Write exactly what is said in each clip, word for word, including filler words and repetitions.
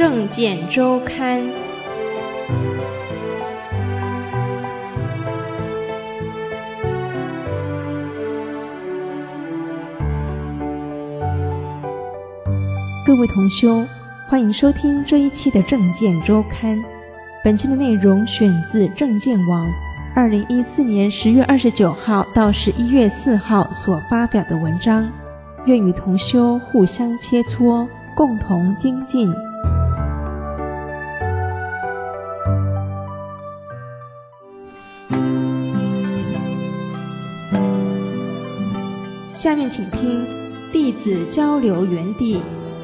证件周刊》。 各位同修，欢迎收听这一期的证件周刊。本期的内容选自证件网二零一四年十月二十九号到十一月四号所发表的文章，愿与同修互相切磋，共同精进。下面请听弟子交流园地。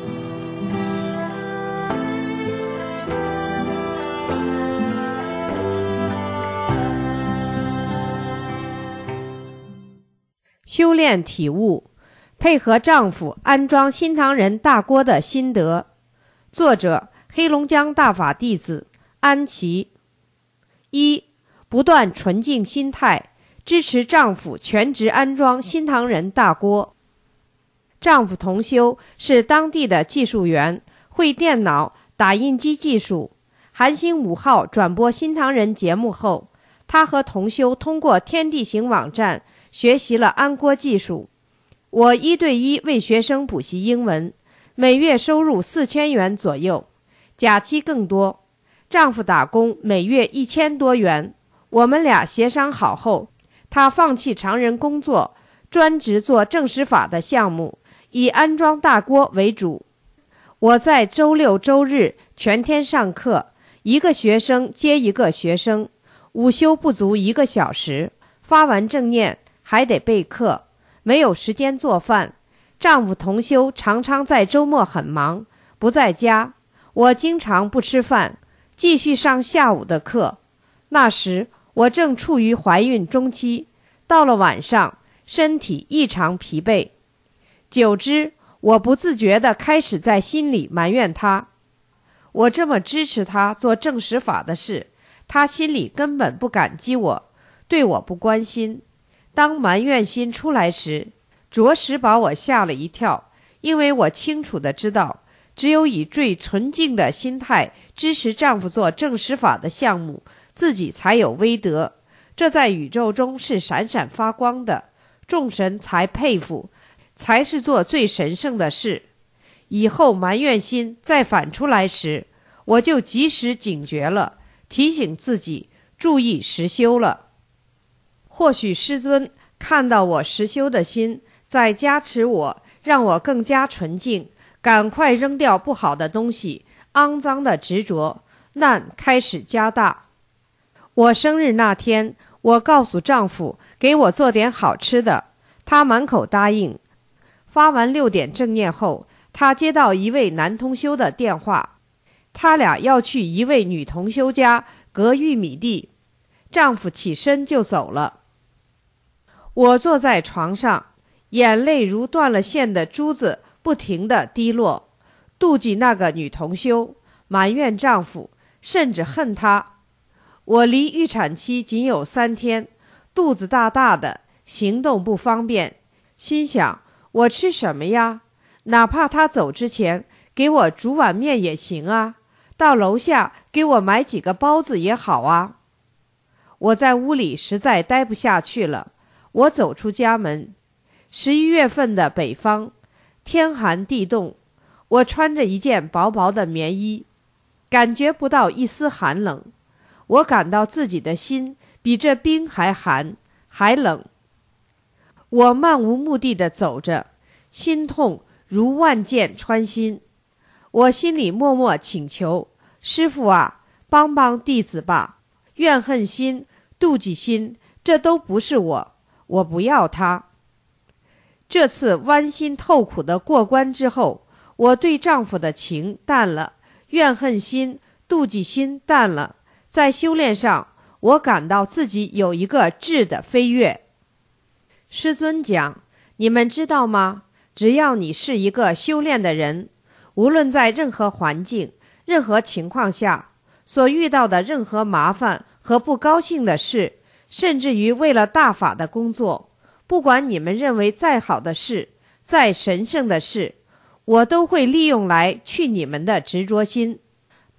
修炼体悟，配合丈夫安装新唐人大锅的心得。作者：黑龙江大法弟子安琪。一、不断纯净心态，支持丈夫全职安装新唐人大锅。丈夫同修是当地的技术员，会电脑、打印机技术。韩星五号转播新唐人节目后，他和同修通过天地行网站学习了安锅技术。我一对一为学生补习英文，每月收入四千元左右，假期更多。丈夫打工每月一千多元。我们俩协商好后，他放弃常人工作，专职做正实法的项目，以安装大锅为主。我在周六周日全天上课，一个学生接一个学生，午休不足一个小时，发完正念还得备课，没有时间做饭。丈夫同修常常在周末很忙，不在家，我经常不吃饭，继续上下午的课。那时我正处于怀孕中期，到了晚上身体异常疲惫，久之我不自觉地开始在心里埋怨他。我这么支持他做正实法的事，他心里根本不感激我，对我不关心。当埋怨心出来时，着实把我吓了一跳，因为我清楚地知道，只有以最纯净的心态支持丈夫做正实法的项目，自己才有威德，这在宇宙中是闪闪发光的，众神才佩服，才是做最神圣的事。以后埋怨心再反出来时，我就及时警觉了，提醒自己注意实修了。或许师尊看到我实修的心，在加持我，让我更加纯净，赶快扔掉不好的东西，肮脏的执着，难开始加大。我生日那天，我告诉丈夫给我做点好吃的，他满口答应。发完六点正念后，他接到一位男同修的电话，他俩要去一位女同修家割玉米地，丈夫起身就走了。我坐在床上，眼泪如断了线的珠子不停地滴落，妒忌那个女同修，埋怨丈夫，甚至恨他。我离预产期仅有三天，肚子大大的，行动不方便，心想我吃什么呀？哪怕他走之前给我煮碗面也行啊，到楼下给我买几个包子也好啊。我在屋里实在待不下去了，我走出家门。十一月份的北方，天寒地冻，我穿着一件薄薄的棉衣，感觉不到一丝寒冷。我感到自己的心比这冰还寒还冷。我漫无目的地走着，心痛如万箭穿心。我心里默默请求，师父啊，帮帮弟子吧，怨恨心、妒忌心，这都不是我，我不要他。这次剜心透苦的过关之后，我对丈夫的情淡了，怨恨心、妒忌心淡了。在修炼上，我感到自己有一个质的飞跃。师尊讲，你们知道吗？只要你是一个修炼的人，无论在任何环境、任何情况下，所遇到的任何麻烦和不高兴的事，甚至于为了大法的工作，不管你们认为再好的事、再神圣的事，我都会利用来去你们的执着心。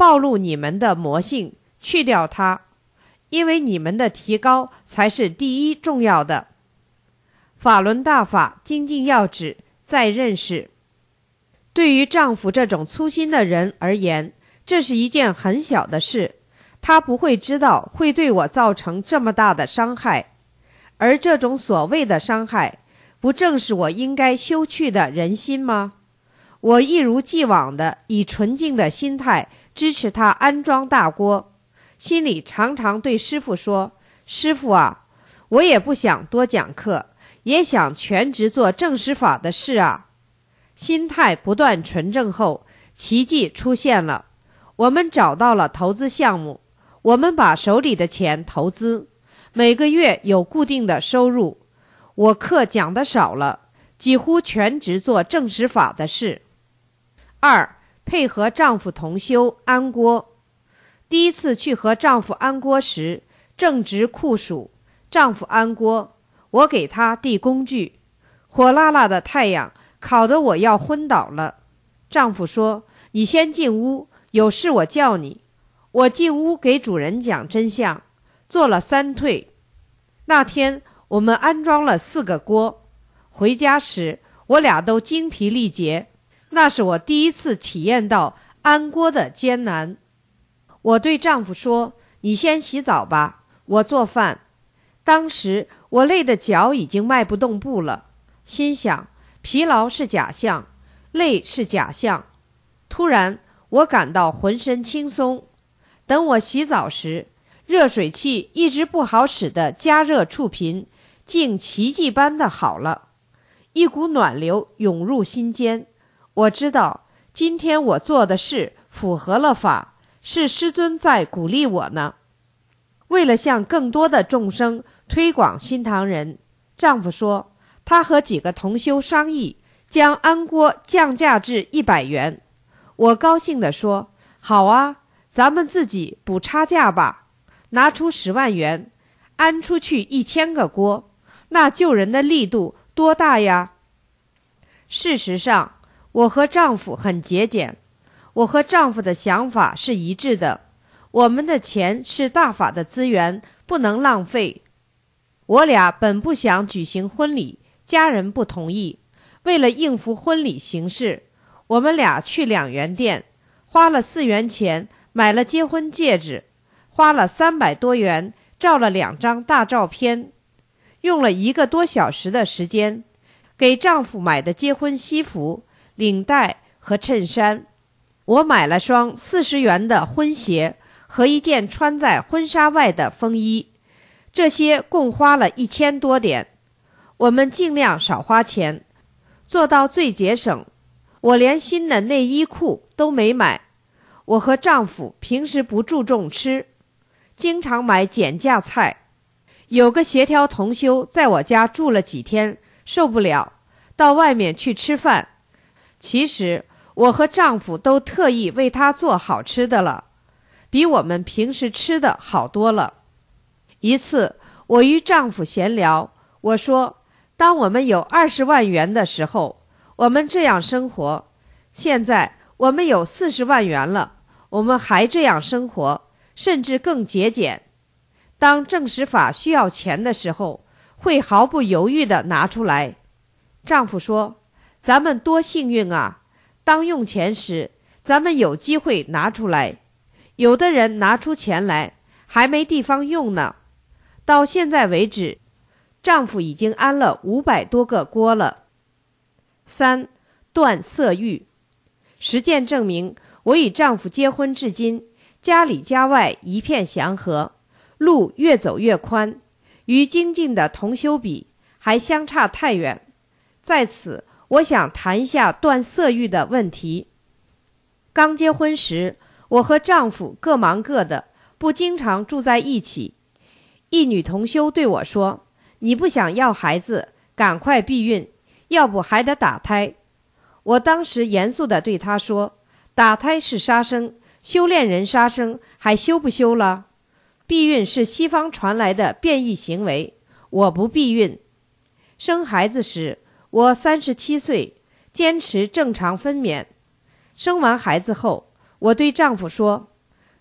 暴露你们的魔性，去掉它，因为你们的提高才是第一重要的。法轮大法精进要旨在认识。对于丈夫这种粗心的人而言，这是一件很小的事，他不会知道会对我造成这么大的伤害，而这种所谓的伤害，不正是我应该修去的人心吗？我一如既往的以纯净的心态支持他安装大锅，心里常常对师父说，师父啊，我也不想多讲课，也想全职做正实法的事啊。心态不断纯正后，奇迹出现了。我们找到了投资项目，我们把手里的钱投资，每个月有固定的收入。我课讲的少了，几乎全职做正实法的事。二，配合丈夫同修安锅。第一次去和丈夫安锅时，正值酷暑，丈夫安锅，我给他递工具，火辣辣的太阳烤得我要昏倒了。丈夫说，你先进屋，有事我叫你。我进屋给主人讲真相，做了三退。那天我们安装了四个锅，回家时我俩都精疲力竭，那是我第一次体验到安锅的艰难。我对丈夫说，你先洗澡吧，我做饭。当时我累得脚已经迈不动步了，心想疲劳是假象，累是假象。突然我感到浑身轻松。等我洗澡时，热水器一直不好使的加热触频竟奇迹般的好了，一股暖流涌入心间。我知道今天我做的事符合了法，是师尊在鼓励我呢。为了向更多的众生推广心堂人，丈夫说他和几个同修商议将安锅降价至一百元。我高兴地说，好啊，咱们自己补差价吧，拿出十万元安出去一千个锅，那救人的力度多大呀。事实上我和丈夫很节俭，我和丈夫的想法是一致的，我们的钱是大法的资源，不能浪费。我俩本不想举行婚礼，家人不同意，为了应付婚礼形式，我们俩去两元店，花了四元钱买了结婚戒指，花了三百多元照了两张大照片，用了一个多小时的时间，给丈夫买的结婚西服、领带和衬衫。我买了双四十元的婚鞋和一件穿在婚纱外的风衣，这些共花了一千多点。我们尽量少花钱，做到最节省。我连新的内衣裤都没买。我和丈夫平时不注重吃，经常买减价菜。有个协调同修在我家住了几天，受不了，到外面去吃饭。其实我和丈夫都特意为他做好吃的了，比我们平时吃的好多了。一次我与丈夫闲聊，我说，当我们有二十万元的时候，我们这样生活，现在我们有四十万元了，我们还这样生活，甚至更节俭。当正实法需要钱的时候，会毫不犹豫地拿出来。丈夫说，咱们多幸运啊，当用钱时咱们有机会拿出来，有的人拿出钱来还没地方用呢。到现在为止，丈夫已经安了五百多个锅了。三，断色欲。实践证明，我与丈夫结婚至今，家里家外一片祥和，路越走越宽，与精进的同修比还相差太远。在此我想谈一下断色欲的问题。刚结婚时，我和丈夫各忙各的，不经常住在一起。一女同修对我说，你不想要孩子，赶快避孕，要不还得打胎。我当时严肃地对她说，打胎是杀生，修炼人杀生还修不修了？避孕是西方传来的变异行为，我不避孕。生孩子时我三十七岁，坚持正常分娩。生完孩子后，我对丈夫说，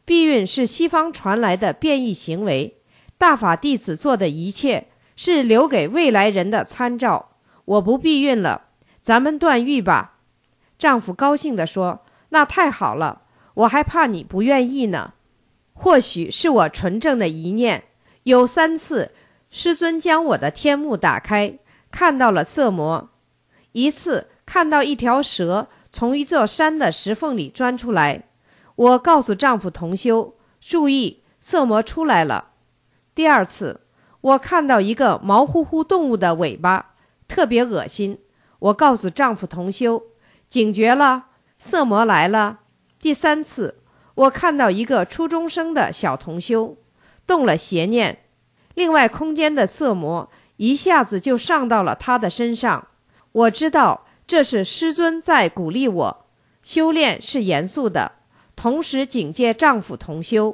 避孕是西方传来的变异行为，大法弟子做的一切是留给未来人的参照。我不避孕了，咱们断欲吧。丈夫高兴地说，那太好了，我还怕你不愿意呢。或许是我纯正的一念，有三次师尊将我的天目打开，看到了色魔。一次看到一条蛇从一座山的石缝里钻出来，我告诉丈夫同修，注意，色魔出来了。第二次我看到一个毛乎乎动物的尾巴，特别恶心，我告诉丈夫同修，警觉了，色魔来了。第三次我看到一个初中生的小同修动了邪念，另外空间的色魔一下子就上到了他的身上。我知道这是师尊在鼓励我，修炼是严肃的，同时警戒丈夫同修。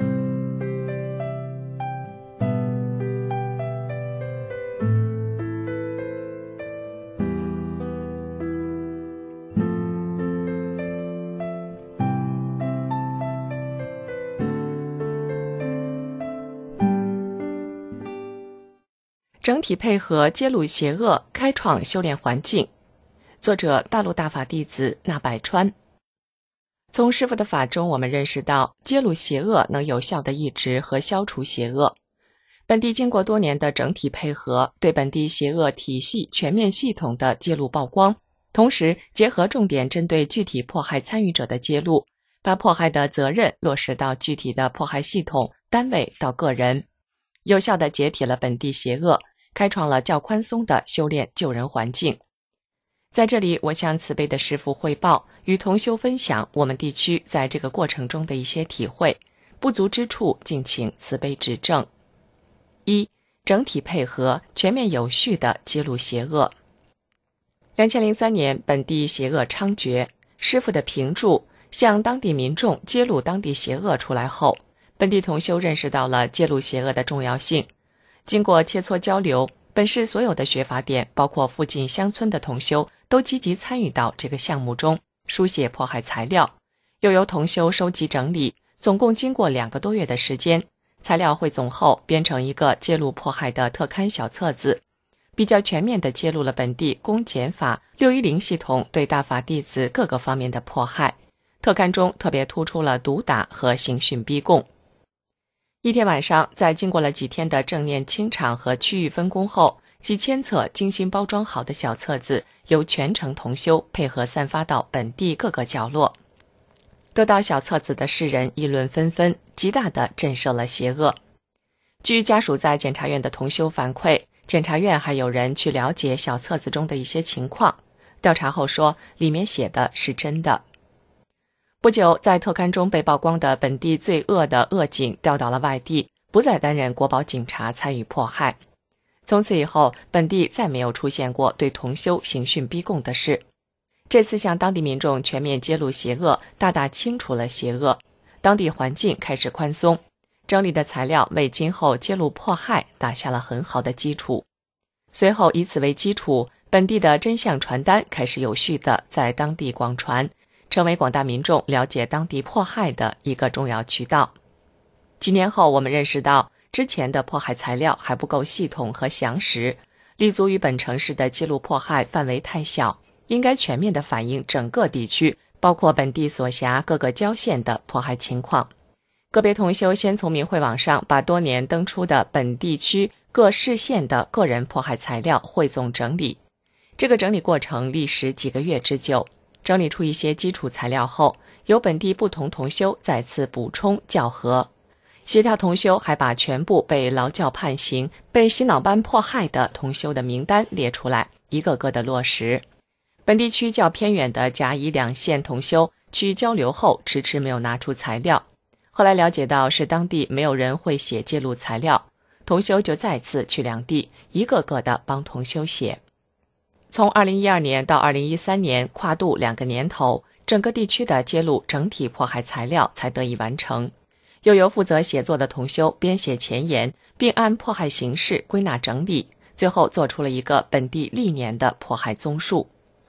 整体配合揭露邪恶，开创修炼环境。作者大陆大法弟子纳百川。从师父的法中，我们认识到揭露邪恶能有效地抑制和消除邪恶。本地经过多年的整体配合，对本地邪恶体系全面系统的揭露曝光，同时结合重点针对具体迫害参与者的揭露，把迫害的责任落实到具体的迫害系统、单位到个人，有效地解体了本地邪恶，开创了较宽松的修炼救人环境。在这里，我向慈悲的师父汇报，与同修分享我们地区在这个过程中的一些体会，不足之处敬请慈悲指正。一、整体配合，全面有序地揭露邪恶。二零零三年，本地邪恶猖獗，师父的评注向当地民众揭露当地邪恶出来后，本地同修认识到了揭露邪恶的重要性。经过切磋交流，本市所有的学法点，包括附近乡村的同修，都积极参与到这个项目中，书写迫害材料，又由同修收集整理，总共经过两个多月的时间，材料汇总后编成一个揭露迫害的特刊小册子，比较全面地揭露了本地公检法六一零系统对大法弟子各个方面的迫害。特刊中特别突出了毒打和刑讯逼供。一天晚上，在经过了几天的正念清场和区域分工后，几千册精心包装好的小册子由全城同修配合散发到本地各个角落。得到小册子的世人议论纷纷，极大地震慑了邪恶。据家属在检察院的同修反馈，检察院还有人去了解小册子中的一些情况，调查后说里面写的是真的。不久，在特刊中被曝光的本地最恶的恶警调到了外地，不再担任国保警察参与迫害。从此以后，本地再没有出现过对同修刑讯逼供的事。这次向当地民众全面揭露邪恶，大大清除了邪恶，当地环境开始宽松，整理的材料为今后揭露迫害打下了很好的基础。随后以此为基础，本地的真相传单开始有序地在当地广传，成为广大民众了解当地迫害的一个重要渠道。几年后，我们认识到之前的迫害材料还不够系统和详实，立足于本城市的揭露迫害范围太小，应该全面地反映整个地区，包括本地所辖各个郊县的迫害情况。个别同修先从明慧网上把多年登出的本地区各市县的个人迫害材料汇总整理，这个整理过程历时几个月之久。整理出一些基础材料后，由本地不同同修再次补充校核。协调同修还把全部被劳教判刑、被洗脑班迫害的同修的名单列出来，一个个的落实。本地区较偏远的甲乙两县同修去交流后迟迟没有拿出材料，后来了解到是当地没有人会写揭露材料，同修就再次去两地，一个个的帮同修写。从二零一二年到二零一三年，跨度两个年头，整个地区的揭露整体迫害材料才得以完成。又由负责写作的同修编写前言，并按迫害形式归纳整理，最后做出了一个本地历年的迫害综述。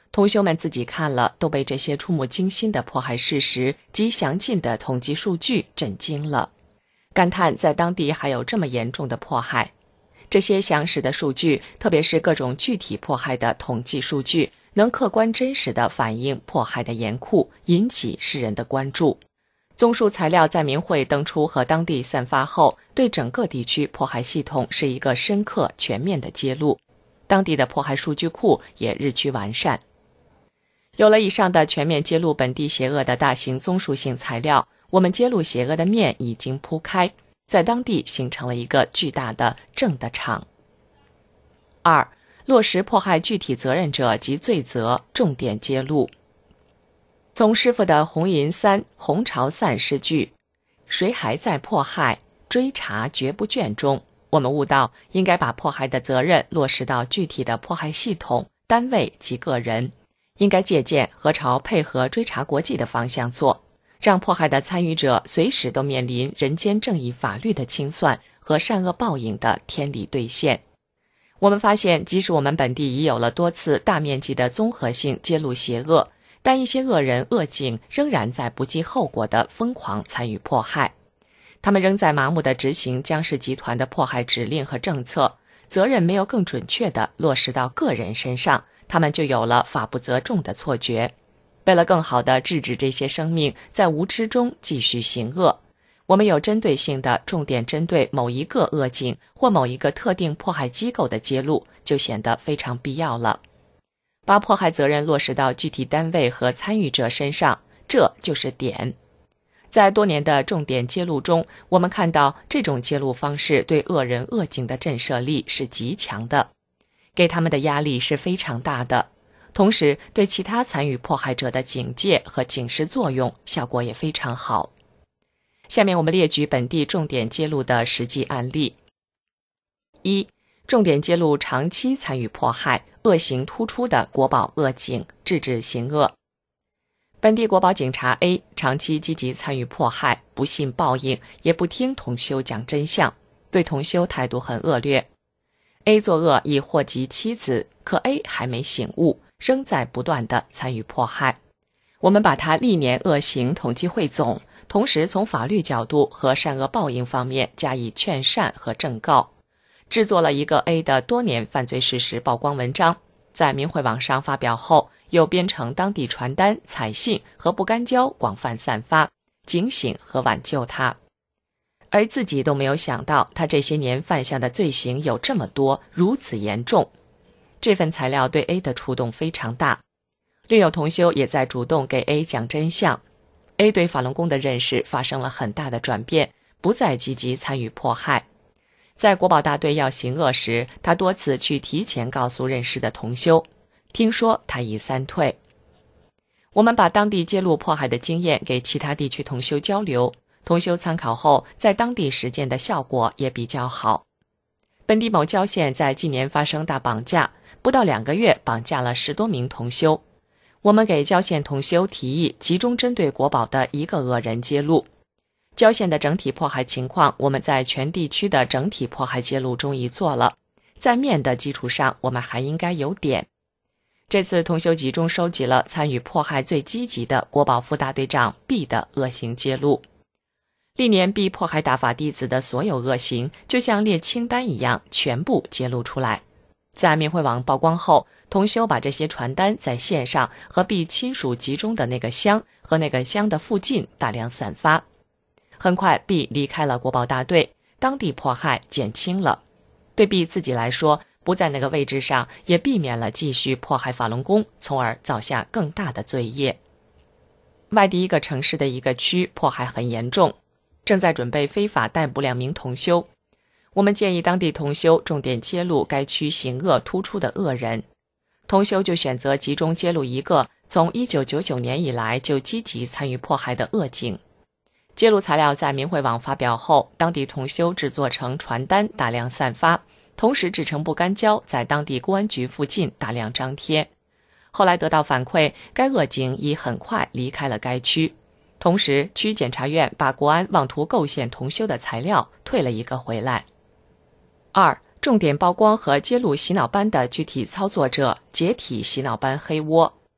同修们自己看了，都被这些触目惊心的迫害事实及详尽的统计数据震惊了，感叹在当地还有这么严重的迫害。这些详实的数据，特别是各种具体迫害的统计数据，能客观真实地反映迫害的严酷，引起世人的关注。综述材料在明会登出和当地散发后，对整个地区迫害系统是一个深刻全面的揭露，当地的迫害数据库也日趋完善。有了以上的全面揭露本地邪恶的大型综述性材料，我们揭露邪恶的面已经铺开，在当地形成了一个巨大的正的场。二、落实迫害具体责任者及罪责，重点揭露。从师父的红银三红潮散诗句谁还在迫害，追查绝不倦中，我们悟到应该把迫害的责任落实到具体的迫害系统、单位及个人，应该借鉴和朝配合追查国际的方向做，让迫害的参与者随时都面临人间正义法律的清算和善恶报应的天理兑现。我们发现，即使我们本地已有了多次大面积的综合性揭露邪恶，但一些恶人恶警仍然在不计后果地疯狂参与迫害，他们仍在麻木地执行江氏集团的迫害指令和政策，责任没有更准确地落实到个人身上，他们就有了法不责众的错觉。为了更好地制止这些生命在无知中继续行恶，我们有针对性的重点针对某一个恶警或某一个特定迫害机构的揭露，就显得非常必要了。把迫害责任落实到具体单位和参与者身上，这就是点。在多年的重点揭露中，我们看到这种揭露方式对恶人恶警的震慑力是极强的，给他们的压力是非常大的，同时对其他参与迫害者的警戒和警示作用效果也非常好。下面我们列举本地重点揭露的实际案例。一、重点揭露长期参与迫害、恶行突出的国保恶警，制止行恶。本地国保警察 A 长期积极参与迫害，不信报应，也不听同修讲真相，对同修态度很恶劣。A 作恶已祸及妻子，可 A 还没醒悟，仍在不断地参与迫害。我们把他历年恶行统计汇总，同时从法律角度和善恶报应方面加以劝善和正告，制作了一个 A 的多年犯罪事实曝光文章，在明慧网上发表后，又编成当地传单、彩信和不干胶广泛散发，警醒和挽救他。而自己都没有想到，他这些年犯下的罪行有这么多，如此严重。这份材料对 A 的触动非常大。另有同修也在主动给 A 讲真相， A 对法轮功的认识发生了很大的转变，不再积极参与迫害。在国保大队要行恶时，他多次去提前告诉认识的同修，听说他已三退。我们把当地揭露迫害的经验给其他地区同修交流，同修参考后，在当地实践的效果也比较好。本地某郊县在近年发生大绑架，不到两个月绑架了十多名同修。我们给郊县同修提议集中针对国保的一个恶人揭露。郊县的整体迫害情况，我们在全地区的整体迫害揭露中已做了，在面的基础上，我们还应该有点。这次同修集中收集了参与迫害最积极的国保副大队长 B 的恶行揭露。历年 B 迫害大法弟子的所有恶行，就像列清单一样，全部揭露出来。在明慧网曝光后，同修把这些传单在线上和 B 亲属集中的那个乡和那个乡的附近大量散发。很快 B 离开了国保大队，当地迫害减轻了。对 B 自己来说，不在那个位置上，也避免了继续迫害法轮功，从而造下更大的罪业。外地一个城市的一个区迫害很严重，正在准备非法逮捕两名同修。我们建议当地同修重点揭露该区行恶突出的恶人，同修就选择集中揭露一个从一九九九年以来就积极参与迫害的恶警。揭露材料在明慧网发表后，当地同修制作成传单大量散发，同时制成不干胶在当地公安局附近大量张贴。后来得到反馈，该恶警已很快离开了该区，同时区检察院把国安妄图构陷同修的材料退了一个回来。二、重点曝光和揭露洗脑班的具体操作者，解体洗脑班黑窝，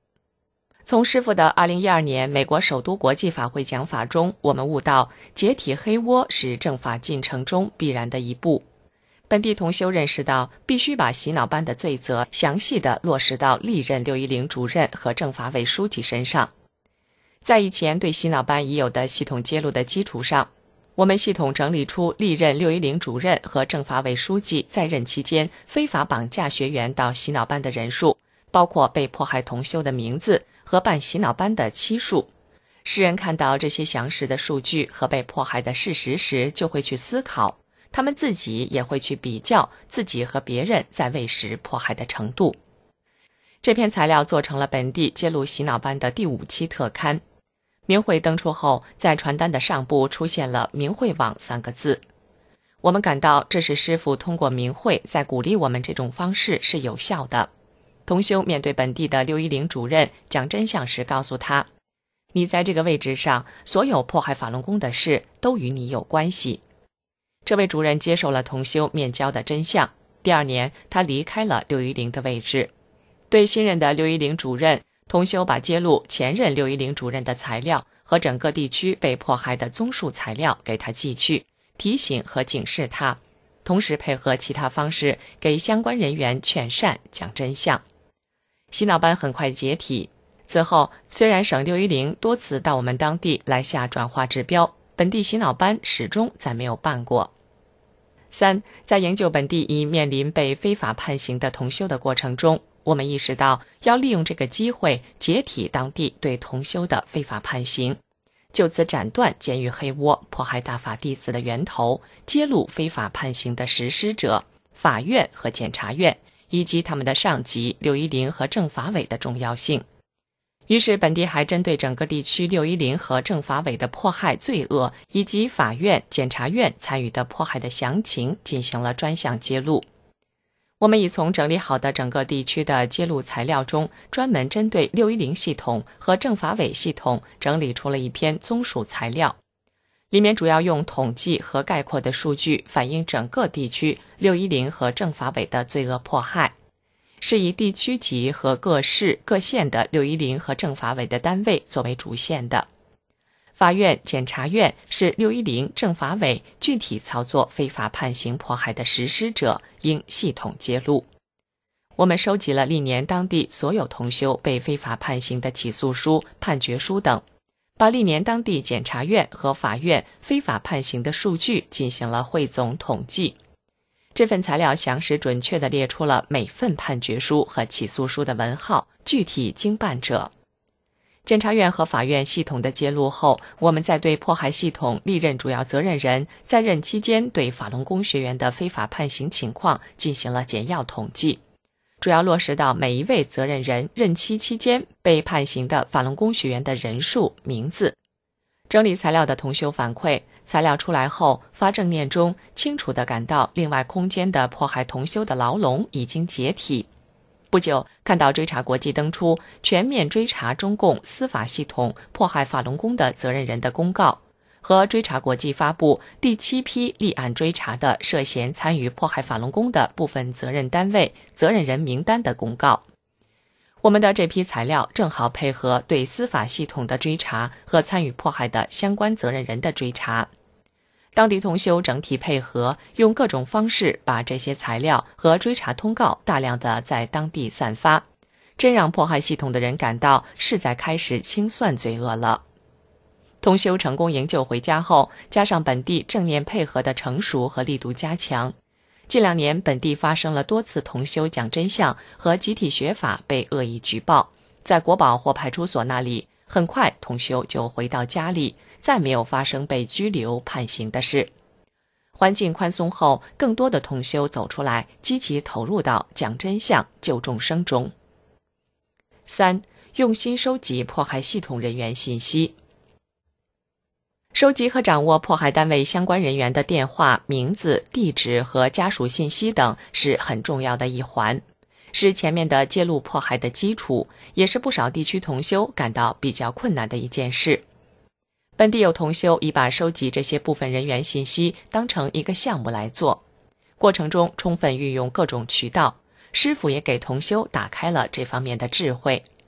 从师傅的二零一二年美国首都国际法会讲法中，我们悟到解体黑窝是正法进程中必然的一步。本地同修认识到，必须把洗脑班的罪责详细地落实到历任六一零主任和政法委书记身上。在以前对洗脑班已有的系统揭露的基础上，我们系统整理出历任六一零主任和政法委书记在任期间非法绑架学员到洗脑班的人数，包括被迫害同修的名字和办洗脑班的期数。世人看到这些详实的数据和被迫害的事实时，就会去思考，他们自己也会去比较自己和别人在位时迫害的程度。这篇材料做成了本地揭露洗脑班的第五期特刊。明慧登出后，在传单的上部出现了明慧网三个字。我们感到这是师父通过明慧在鼓励我们，这种方式是有效的。同修面对本地的六一零主任讲真相时告诉他，你在这个位置上，所有迫害法轮功的事都与你有关系。这位主任接受了同修面交的真相。第二年，他离开了六一零的位置。对新任的六一零主任，同修把揭露前任六一零主任的材料和整个地区被迫害的综述材料给他寄去，提醒和警示他，同时配合其他方式给相关人员劝善讲真相。洗脑班很快解体。此后，虽然省六一零多次到我们当地来下转化指标，本地洗脑班始终再没有办过。三，在营救本地已面临被非法判刑的同修的过程中，我们意识到要利用这个机会解体当地对同修的非法判刑，就此斩断监狱黑窝迫害大法弟子的源头，揭露非法判刑的实施者、法院和检察院以及他们的上级六一零和政法委的重要性。于是本地还针对整个地区六一零和政法委的迫害罪恶以及法院、检察院参与的迫害的详情进行了专项揭露。我们已从整理好的整个地区的揭露材料中，专门针对六一零系统和政法委系统整理出了一篇综述材料，里面主要用统计和概括的数据反映整个地区六一零和政法委的罪恶迫害，是以地区级和各市各县的六一零和政法委的单位作为主线的。法院、检察院是六一零政法委具体操作非法判刑迫害的实施者，应系统揭露。我们收集了历年当地所有同修被非法判刑的起诉书、判决书等，把历年当地检察院和法院非法判刑的数据进行了汇总统计。这份材料详实准确地列出了每份判决书和起诉书的文号、具体经办者。检察院和法院系统的揭露后，我们在对迫害系统历任主要责任人在任期间对法轮功学员的非法判刑情况进行了简要统计，主要落实到每一位责任人任期期间被判刑的法轮功学员的人数、名字。整理材料的同修反馈，材料出来后，发正念中清楚地感到另外空间的迫害同修的牢笼已经解体。不久，看到追查国际登出全面追查中共司法系统迫害法轮功的责任人的公告，和追查国际发布第七批立案追查的涉嫌参与迫害法轮功的部分责任单位、责任人名单的公告。我们的这批材料正好配合对司法系统的追查和参与迫害的相关责任人的追查。当地同修整体配合，用各种方式把这些材料和追查通告大量的在当地散发，真让迫害系统的人感到是在开始清算罪恶了。同修成功营救回家后，加上本地正念配合的成熟和力度加强，近两年本地发生了多次同修讲真相和集体学法被恶意举报，在国保或派出所那里，很快同修就回到家里，再没有发生被拘留判刑的事。环境宽松后，更多的同修走出来，积极投入到讲真相、救众生中。三、用心收集迫害系统人员信息。收集和掌握迫害单位相关人员的电话、名字、地址和家属信息等是很重要的一环，是前面的揭露迫害的基础，也是不少地区同修感到比较困难的一件事。本地有同修已把收集这些部分人员信息当成一个项目来做，过程中充分运用各种渠道，师父也给同修打开了这方面的智慧。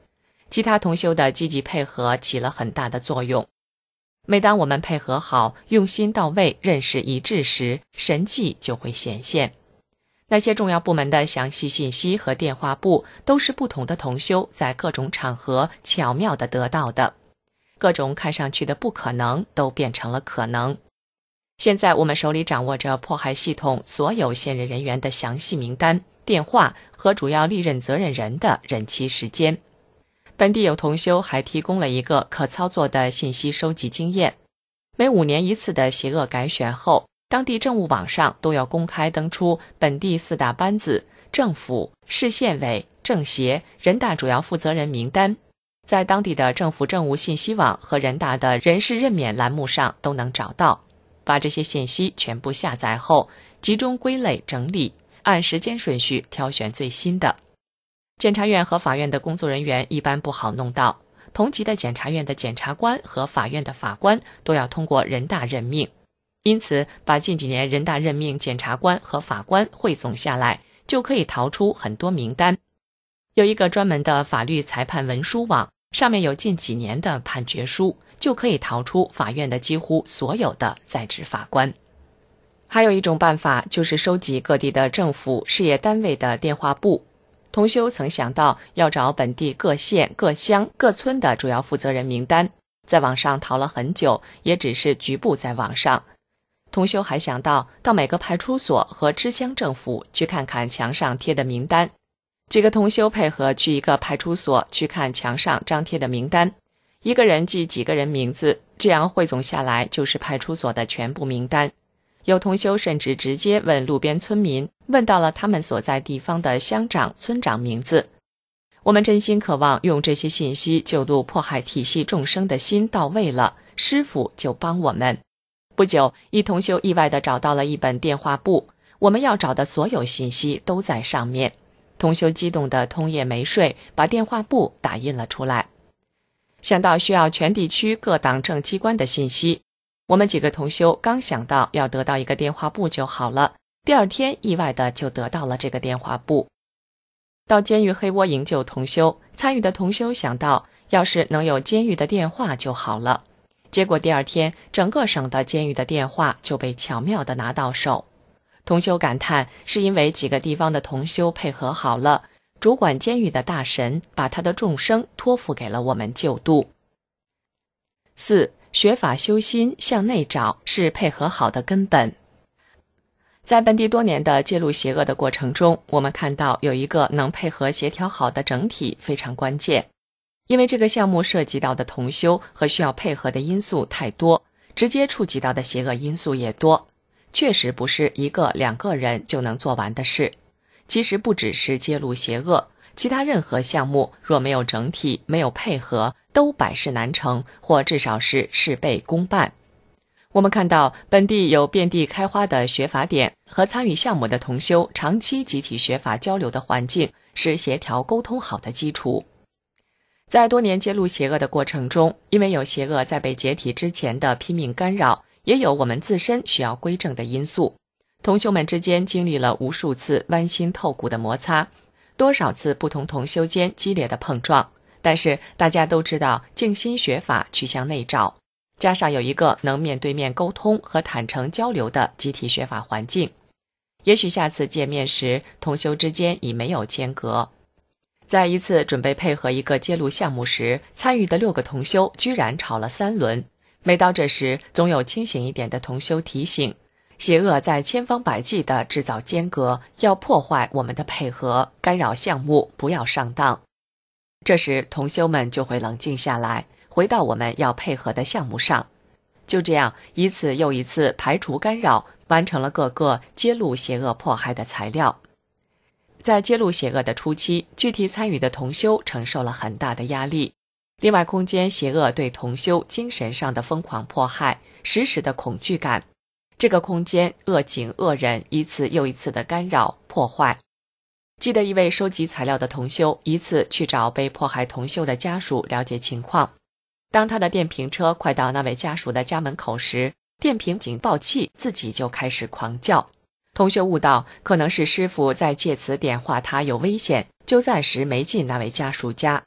其他同修的积极配合起了很大的作用。每当我们配合好，用心到位，认识一致时，神迹就会显现。那些重要部门的详细信息和电话簿都是不同的同修在各种场合巧妙地得到的，各种看上去的不可能都变成了可能。现在我们手里掌握着迫害系统所有现任人员的详细名单、电话和主要历任责任人的任期时间。本地有同修还提供了一个可操作的信息收集经验。每五年一次的协恶改选后，当地政务网上都要公开登出本地四大班子、政府、市县委、政协、人大主要负责人名单，在当地的政府政务信息网和人大的人事任免栏目上都能找到。把这些信息全部下载后，集中归类整理，按时间顺序挑选最新的。检察院和法院的工作人员一般不好弄到，同级的检察院的检察官和法院的法官都要通过人大任命，因此把近几年人大任命检察官和法官汇总下来，就可以淘出很多名单。有一个专门的法律裁判文书网，上面有近几年的判决书，就可以淘出法院的几乎所有的在职法官。还有一种办法，就是收集各地的政府事业单位的电话簿。同修曾想到要找本地各县、各乡、各村的主要负责人名单，在网上淘了很久，也只是局部在网上。同修还想到到每个派出所和支乡政府去看看墙上贴的名单。几个同修配合去一个派出所去看墙上张贴的名单，一个人记几个人名字，这样汇总下来就是派出所的全部名单。有同修甚至直接问路边村民，问到了他们所在地方的乡长、村长名字。我们真心渴望用这些信息救度迫害体系众生的心到位了，师父就帮我们。不久，一同修意外地找到了一本电话簿，我们要找的所有信息都在上面。同修激动得通夜没睡，把电话簿打印了出来。想到需要全地区各党政机关的信息，我们几个同修刚想到要得到一个电话簿就好了，第二天意外的就得到了这个电话簿。到监狱黑窝营救同修，参与的同修想到要是能有监狱的电话就好了，结果第二天整个省的监狱的电话就被巧妙的拿到手。同修感叹，是因为几个地方的同修配合好了，主管监狱的大神把他的众生托付给了我们救度。四、学法修心向内找是配合好的根本。在本地多年的揭露邪恶的过程中，我们看到有一个能配合协调好的整体非常关键。因为这个项目涉及到的同修和需要配合的因素太多，直接触及到的邪恶因素也多，确实不是一个两个人就能做完的事。其实不只是揭露邪恶，其他任何项目若没有整体，没有配合，都百事难成，或至少是事倍功半。我们看到本地有遍地开花的学法点和参与项目的同修长期集体学法交流的环境，是协调沟通好的基础。在多年揭露邪恶的过程中，因为有邪恶在被解体之前的拼命干扰，也有我们自身需要归正的因素。同修们之间经历了无数次剜心透骨的摩擦，多少次不同同修间激烈的碰撞，但是大家都知道静心学法去向内找，加上有一个能面对面沟通和坦诚交流的集体学法环境，也许下次见面时同修之间已没有间隔。在一次准备配合一个揭露项目时，参与的六个同修居然吵了三轮。每到这时，总有清醒一点的同修提醒，邪恶在千方百计地制造间隔，要破坏我们的配合，干扰项目，不要上当。这时同修们就会冷静下来，回到我们要配合的项目上。就这样一次又一次排除干扰，完成了各个揭露邪恶迫害的材料。在揭露邪恶的初期，具体参与的同修承受了很大的压力。另外，空间邪恶对同修精神上的疯狂迫害，时时的恐惧感。这个空间恶警恶人一次又一次的干扰破坏。记得一位收集材料的同修，一次去找被迫害同修的家属了解情况。当他的电瓶车快到那位家属的家门口时，电瓶警报器自己就开始狂叫。同修悟到可能是师父在借此点化他有危险，就暂时没进那位家属家。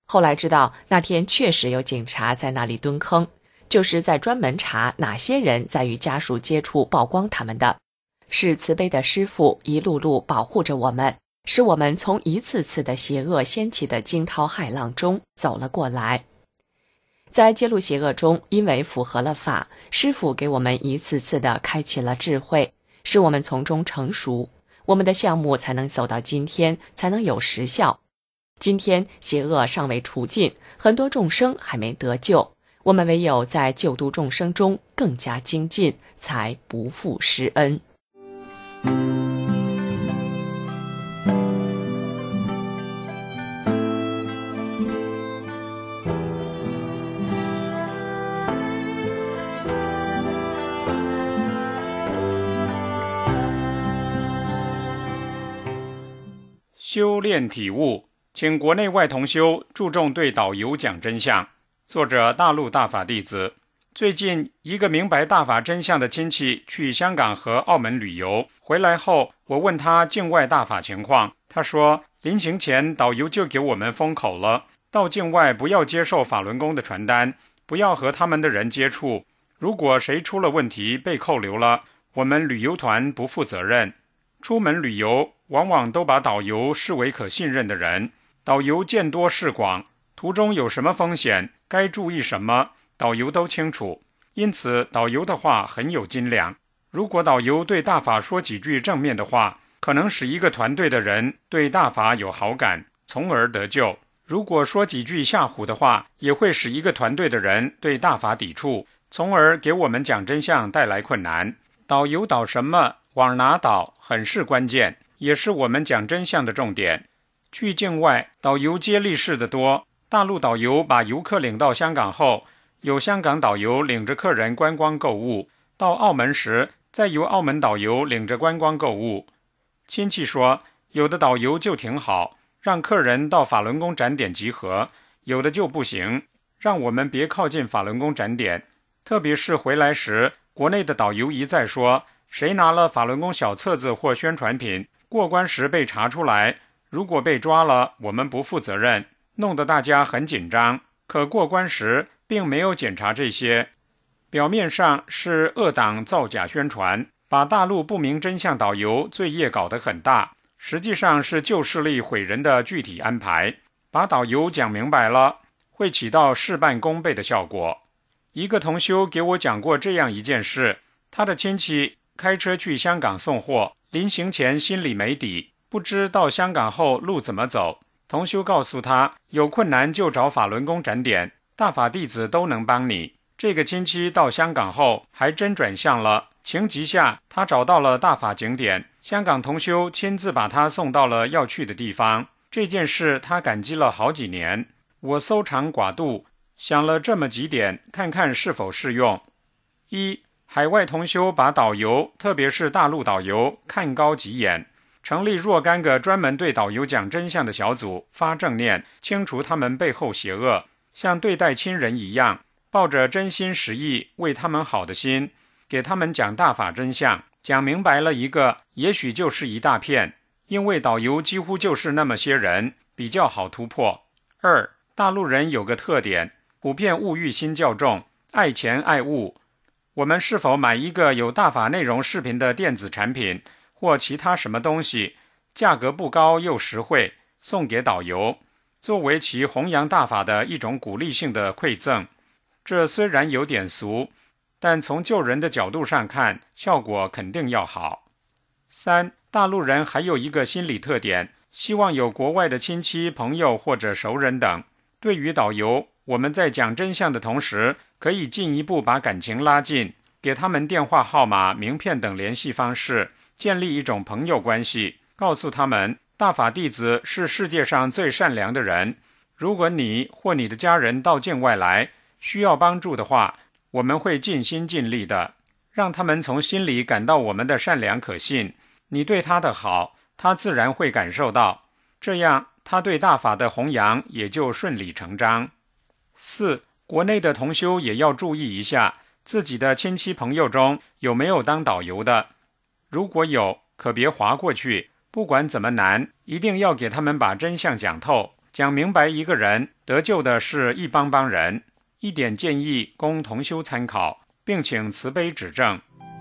后来知道那天确实有警察在那里蹲坑，就是在专门查哪些人在与家属接触曝光他们的。是慈悲的师父一路路保护着我们，使我们从一次次的邪恶掀起的惊涛骇浪中走了过来。在揭露邪恶中，因为符合了法，师父给我们一次次的开启了智慧，使我们从中成熟，我们的项目才能走到今天，才能有实效。今天邪恶尚未除尽，很多众生还没得救，我们唯有在救度众生中更加精进，才不负师恩。 修炼体悟，请国内外同修注重对导游讲真相。作者大陆大法弟子。最近一个明白大法真相的亲戚去香港和澳门旅游，回来后我问他境外大法情况，他说临行前导游就给我们封口了，到境外不要接受法轮功的传单，不要和他们的人接触，如果谁出了问题被扣留了，我们旅游团不负责任。出门旅游往往都把导游视为可信任的人，导游见多识广，途中有什么风险，该注意什么，导游都清楚，因此导游的话很有斤两。如果导游对大法说几句正面的话，可能使一个团队的人对大法有好感，从而得救。如果说几句吓唬的话，也会使一个团队的人对大法抵触，从而给我们讲真相带来困难。导游导什么，往哪导，很是关键，也是我们讲真相的重点。去境外，导游接力式的多，大陆导游把游客领到香港后，有香港导游领着客人观光购物，到澳门时再由澳门导游领着观光购物。亲戚说，有的导游就挺好，让客人到法轮功展点集合，有的就不行，让我们别靠近法轮功展点。特别是回来时，国内的导游一再说，谁拿了法轮功小册子或宣传品，过关时被查出来，如果被抓了，我们不负责任，弄得大家很紧张。可过关时并没有检查这些，表面上是恶党造假宣传，把大陆不明真相导游罪业搞得很大，实际上是旧势力毁人的具体安排。把导游讲明白了，会起到事半功倍的效果。一个同修给我讲过这样一件事，他的亲戚开车去香港送货，临行前心里没底，不知到香港后路怎么走。同修告诉他，有困难就找法轮功展点，大法弟子都能帮你。这个亲戚到香港后还真转向了，情急下他找到了大法景点，香港同修亲自把他送到了要去的地方。这件事他感激了好几年。我搜肠寡肚，想了这么几点，看看是否适用。一、海外同修把导游，特别是大陆导游看高挤眼，成立若干个专门对导游讲真相的小组，发正念，清除他们背后邪恶，像对待亲人一样，抱着真心实意为他们好的心，给他们讲大法真相。讲明白了一个，也许就是一大片，因为导游几乎就是那么些人，比较好突破。二、大陆人有个特点，普遍物欲心较重，爱钱爱物。我们是否买一个有大法内容视频的电子产品或其他什么东西，价格不高又实惠，送给导游，作为其弘扬大法的一种鼓励性的馈赠？这虽然有点俗，但从救人的角度上看，效果肯定要好。三、大陆人还有一个心理特点，希望有国外的亲戚、朋友或者熟人等。对于导游，我们在讲真相的同时，可以进一步把感情拉近，给他们电话号码、名片等联系方式，建立一种朋友关系，告诉他们大法弟子是世界上最善良的人。如果你或你的家人到境外来，需要帮助的话，我们会尽心尽力的，让他们从心里感到我们的善良可信。你对他的好，他自然会感受到，这样他对大法的弘扬也就顺理成章。四、国内的同修也要注意一下，自己的亲戚朋友中有没有当导游的，如果有，可别划过去，不管怎么难，一定要给他们把真相讲透， 讲明白一个人得救的是一帮帮人，一点建议供同修参考，并请慈悲指正。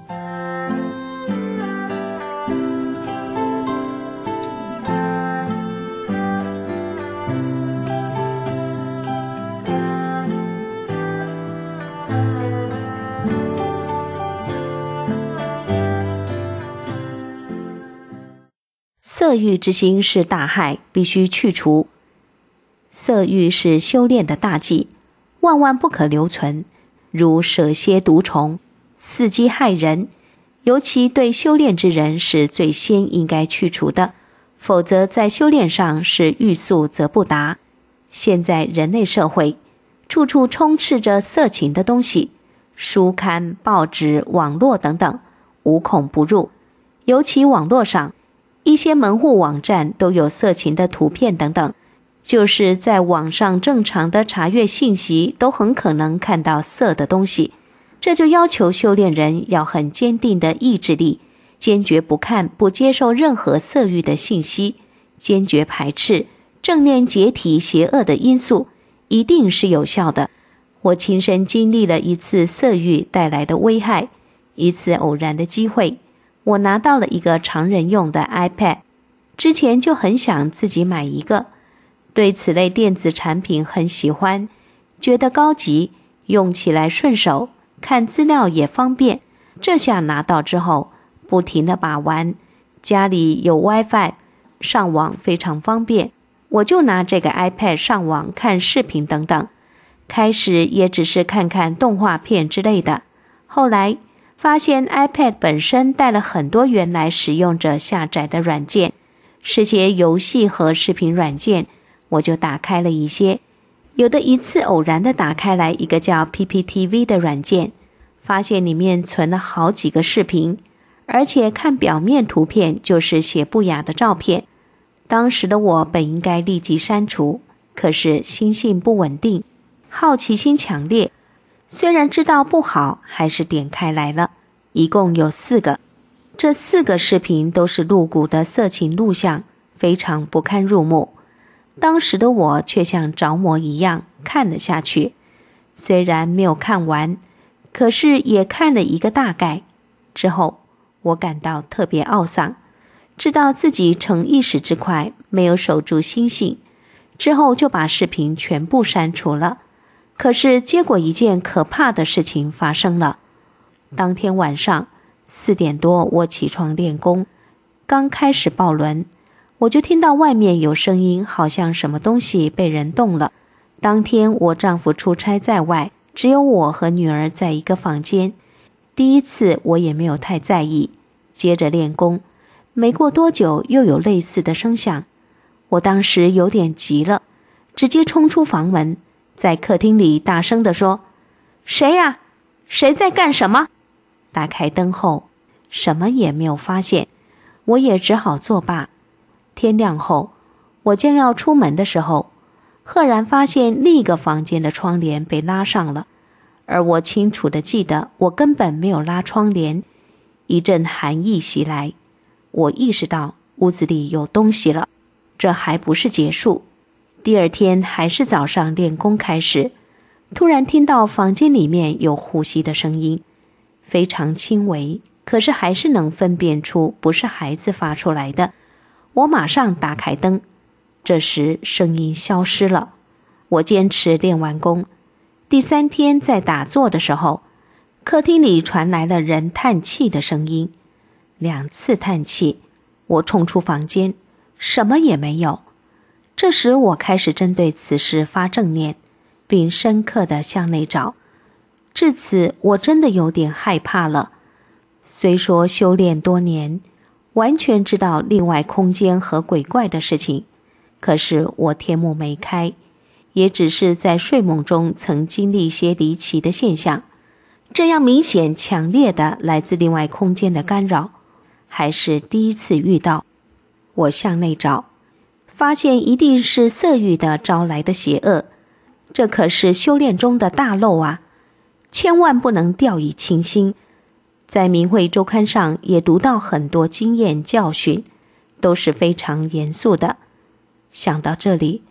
色欲之心是大害，必须去除。色欲是修炼的大忌，万万不可留存，如蛇蝎毒虫，伺机害人，尤其对修炼之人是最先应该去除的，否则在修炼上是欲速则不达。现在人类社会处处充斥着色情的东西，书刊、报纸、网络等等，无孔不入。尤其网络上一些门户网站都有色情的图片等等，就是在网上正常的查阅信息都很可能看到色的东西。这就要求修炼人要很坚定的意志力，坚决不看不接受任何色欲的信息，坚决排斥正念解体邪恶的因素，一定是有效的。我亲身经历了一次色欲带来的危害。一次偶然的机会，我拿到了一个常人用的 iPad， 之前就很想自己买一个，对此类电子产品很喜欢，觉得高级，用起来顺手，看资料也方便。这下拿到之后，不停地把玩，家里有 WiFi， 上网非常方便，我就拿这个 iPad 上网看视频等等。开始也只是看看动画片之类的，后来发现 iPad 本身带了很多原来使用者下载的软件，是些游戏和视频软件，我就打开了一些。有的一次偶然的打开来一个叫 P P T V 的软件，发现里面存了好几个视频，而且看表面图片就是写不雅的照片。当时的我本应该立即删除，可是心性不稳定，好奇心强烈，虽然知道不好，还是点开来了。一共有四个，这四个视频都是露骨的色情录像，非常不堪入目。当时的我却像着魔一样看了下去，虽然没有看完，可是也看了一个大概。之后我感到特别懊丧，知道自己逞一时之快，没有守住心性，之后就把视频全部删除了。可是结果一件可怕的事情发生了。当天晚上四点多，我起床练功，刚开始抱轮，我就听到外面有声音，好像什么东西被人动了。当天我丈夫出差在外，只有我和女儿在一个房间。第一次我也没有太在意，接着练功，没过多久又有类似的声响。我当时有点急了，直接冲出房门，在客厅里大声地说：谁呀？谁在干什么？打开灯后，什么也没有发现，我也只好作罢。天亮后，我将要出门的时候，赫然发现另一个房间的窗帘被拉上了，而我清楚地记得我根本没有拉窗帘。一阵寒意袭来，我意识到屋子里有东西了。这还不是结束，第二天还是早上练功开始，突然听到房间里面有呼吸的声音，非常轻微，可是还是能分辨出不是孩子发出来的。我马上打开灯，这时声音消失了。我坚持练完功，第三天在打坐的时候，客厅里传来了人叹气的声音，两次叹气。我冲出房间，什么也没有。这时我开始针对此事发正念，并深刻地向内找。至此我真的有点害怕了。虽说修炼多年，完全知道另外空间和鬼怪的事情，可是我天目没开，也只是在睡梦中曾经历一些离奇的现象。这样明显强烈的来自另外空间的干扰，还是第一次遇到。我向内找，发现一定是色欲的招来的邪恶，这可是修炼中的大漏啊，千万不能掉以轻心。在明慧周刊上也读到很多经验教训，都是非常严肃的。想到这里，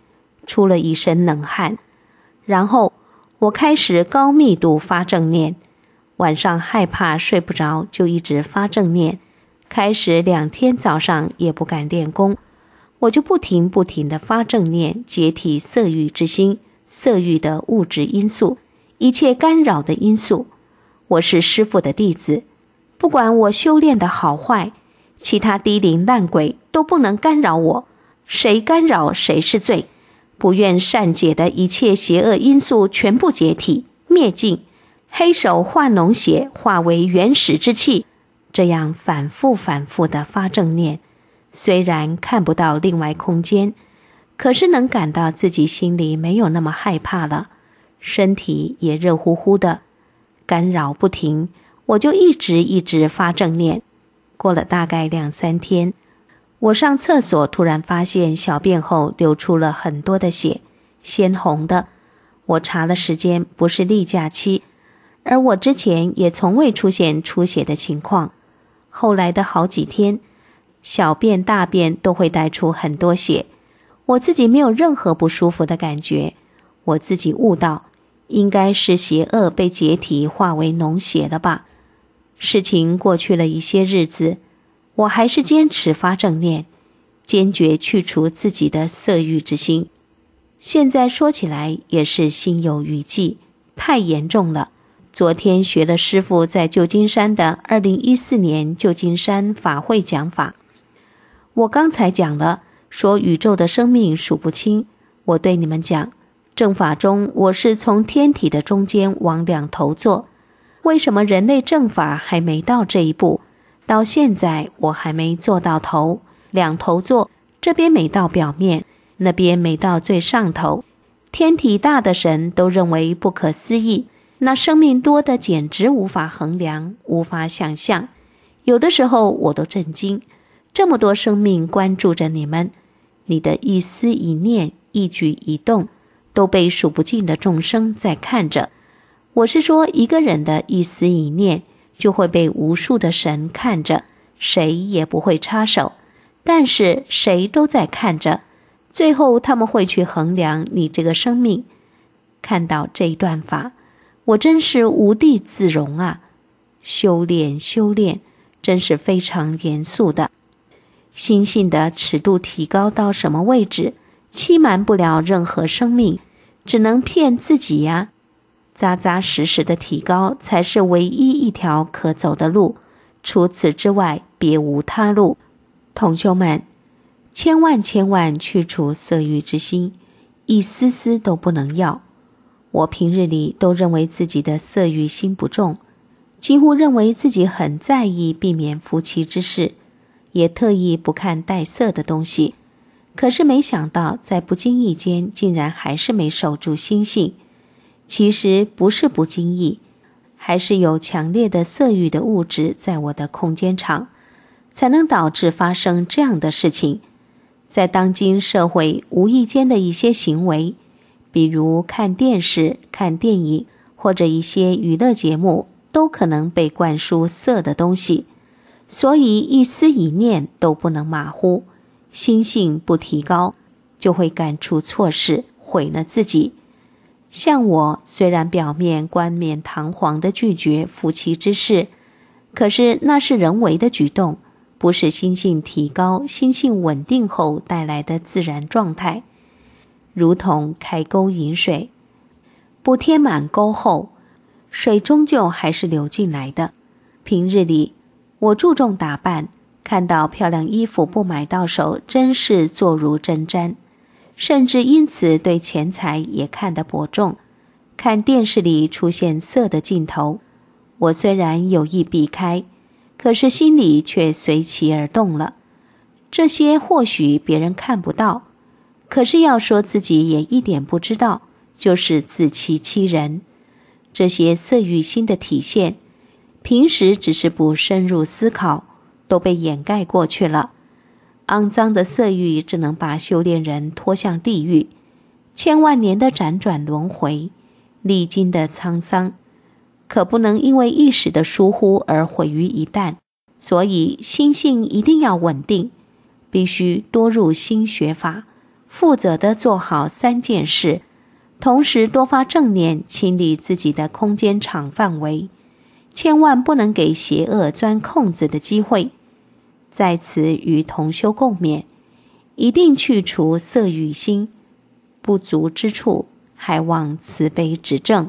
出了一身冷汗。然后我开始高密度发正念，晚上害怕睡不着，就一直发正念。开始两天早上也不敢练功，我就不停不停地发正念，解体色欲之心，色欲的物质因素，一切干扰的因素。我是师父的弟子，不管我修炼的好坏，其他低灵烂鬼都不能干扰我，谁干扰谁是罪。不愿善解的一切邪恶因素全部解体灭尽，黑手化脓血，化为原始之气，这样反复反复地发正念。虽然看不到另外空间，可是能感到自己心里没有那么害怕了，身体也热乎乎的，干扰不停，我就一直一直发正念。过了大概两三天，我上厕所突然发现小便后流出了很多的血，鲜红的。我查了时间，不是例假期，而我之前也从未出现出血的情况。后来的好几天，小便大便都会带出很多血，我自己没有任何不舒服的感觉。我自己悟到，应该是邪恶被解体化为脓血了吧。事情过去了一些日子，我还是坚持发正念，坚决去除自己的色欲之心。现在说起来也是心有余悸，太严重了。昨天学了师父在旧金山的二零一四年旧金山法会讲法，我刚才讲了，说宇宙的生命数不清。我对你们讲，正法中我是从天体的中间往两头做。为什么人类正法还没到这一步？到现在我还没做到头，两头做，这边没到表面，那边没到最上头。天体大的神都认为不可思议，那生命多的简直无法衡量，无法想象。有的时候我都震惊，这么多生命关注着你们，你的一思一念，一举一动，都被数不尽的众生在看着。我是说，一个人的一思一念就会被无数的神看着，谁也不会插手，但是谁都在看着，最后他们会去衡量你这个生命。看到这一段法，我真是无地自容啊！修炼修炼，真是非常严肃的。心性的尺度提高到什么位置，欺瞒不了任何生命，只能骗自己呀。扎扎实实的提高才是唯一一条可走的路，除此之外别无他路。同修们，千万千万去除色欲之心，一丝丝都不能要。我平日里都认为自己的色欲心不重，几乎认为自己很在意避免夫妻之事，也特意不看带色的东西。可是没想到在不经意间竟然还是没守住心性。其实不是不经意，还是有强烈的色欲的物质在我的空间场，才能导致发生这样的事情。在当今社会无意间的一些行为，比如看电视、看电影或者一些娱乐节目，都可能被灌输色的东西，所以一思一念都不能马虎，心性不提高，就会干出错事，毁了自己。像我虽然表面冠冕堂皇地拒绝夫妻之事，可是那是人为的举动，不是心性提高、心性稳定后带来的自然状态。如同开沟引水，不填满沟后，水终究还是流进来的。平日里我注重打扮，看到漂亮衣服不买到手，真是坐如针毡，甚至因此对钱财也看得薄重。看电视里出现色的镜头，我虽然有意避开，可是心里却随其而动了。这些或许别人看不到，可是要说自己也一点不知道，就是自欺欺人。这些色欲心的体现，平时只是不深入思考，都被掩盖过去了。肮脏的色欲只能把修炼人拖向地狱，千万年的辗转轮回，历经的沧桑，可不能因为一时的疏忽而毁于一旦。所以心性一定要稳定，必须多入心学法， 负责地做好三件事，同时多发正念，清理自己的空间场范围，千万不能给邪恶钻空子的机会。在此与同修共勉，一定去除色欲心，不足之处还望慈悲指正。